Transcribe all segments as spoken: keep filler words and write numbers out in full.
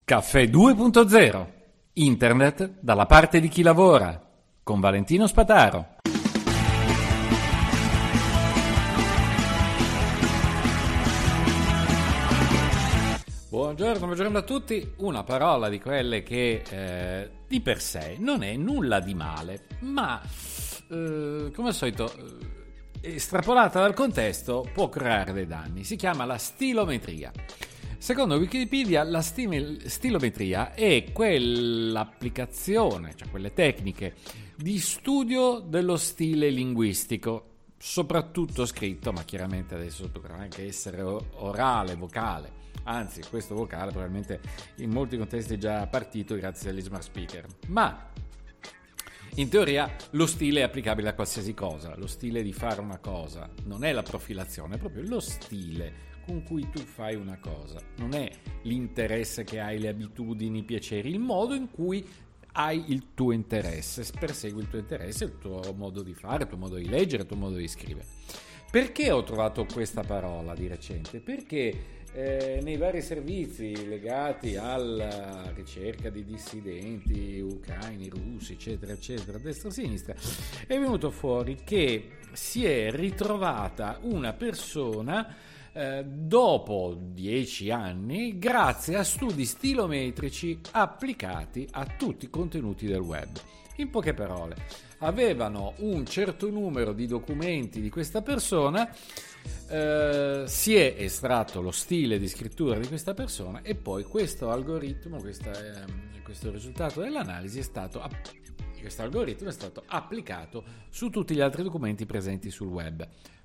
Caffè due punto zero. Internet dalla parte di chi lavora. Con Valentino Spataro. Buongiorno, buongiorno a tutti. Una parola di quelle che eh, di per sé non è nulla di male, ma eh, come al solito eh, estrapolata dal contesto può creare dei danni. Si chiama la stilometria. Secondo Wikipedia, la stim- stilometria è quell'applicazione, cioè quelle tecniche di studio dello stile linguistico, soprattutto scritto, ma chiaramente adesso potrà anche essere orale, vocale. Anzi, questo vocale probabilmente in molti contesti è già partito grazie agli smart speaker. Ma in teoria lo stile è applicabile a qualsiasi cosa. Lo stile di fare una cosa non è la profilazione, è proprio lo stile con cui tu fai una cosa. Non è l'interesse che hai, le abitudini, i piaceri, il modo in cui hai il tuo interesse, persegui il tuo interesse, il tuo modo di fare, il tuo modo di leggere, il tuo modo di scrivere. Perché ho trovato questa parola di recente? Perché eh, nei vari servizi legati alla ricerca di dissidenti ucraini, russi, eccetera, eccetera, destra e sinistra, è venuto fuori che si è ritrovata una persona eh, dopo dieci anni grazie a studi stilometrici applicati a tutti i contenuti del web. In poche parole, avevano un certo numero di documenti di questa persona, eh, si è estratto lo stile di scrittura di questa persona e poi questo algoritmo, questa, eh, questo risultato dell'analisi è stato questo algoritmo è stato applicato su tutti gli altri documenti presenti sul web.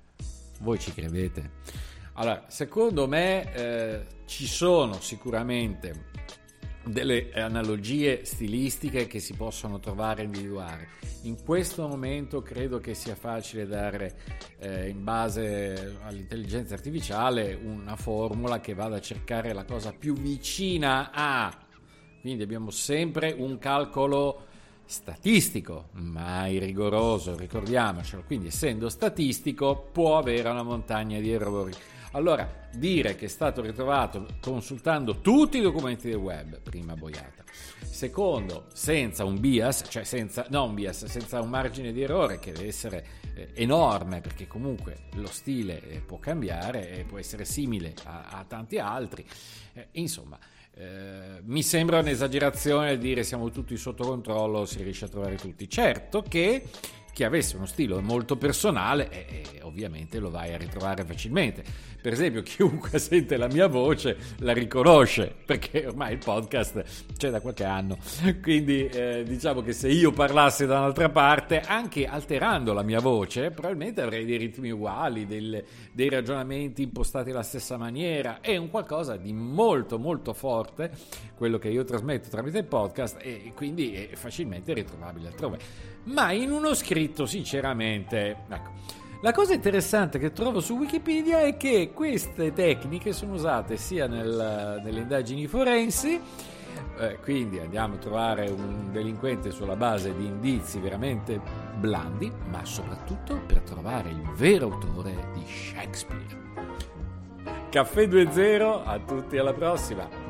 Voi ci credete? Allora, secondo me eh, ci sono sicuramente delle analogie stilistiche che si possono trovare e individuare. In questo momento credo che sia facile dare eh, in base all'intelligenza artificiale una formula che vada a cercare la cosa più vicina a, quindi abbiamo sempre un calcolo statistico, mai rigoroso, ricordiamocelo, quindi essendo statistico può avere una montagna di errori. Allora, dire che è stato ritrovato consultando tutti i documenti del web, prima boiata. Secondo, senza un bias, cioè senza, no un bias, senza un margine di errore che deve essere eh, enorme, perché comunque lo stile eh, può cambiare e può essere simile a, a tanti altri. Eh, insomma, eh, mi sembra un'esagerazione dire siamo tutti sotto controllo, si riesce a trovare tutti. Certo che chi avesse uno stile molto personale eh, eh, ovviamente lo vai a ritrovare facilmente. Per esempio, chiunque sente la mia voce la riconosce, perché ormai il podcast c'è da qualche anno, quindi eh, diciamo che se io parlassi da un'altra parte, anche alterando la mia voce, probabilmente avrei dei ritmi uguali, del, dei ragionamenti impostati alla stessa maniera. È un qualcosa di molto molto forte quello che io trasmetto tramite il podcast e quindi è facilmente ritrovabile altrove. Ma in uno scritto, sinceramente, ecco, la cosa interessante che trovo su Wikipedia è che queste tecniche sono usate sia nel, nelle indagini forensi, eh, quindi andiamo a trovare un delinquente sulla base di indizi veramente blandi, ma soprattutto per trovare il vero autore di Shakespeare. Caffè due zero, a tutti, alla prossima!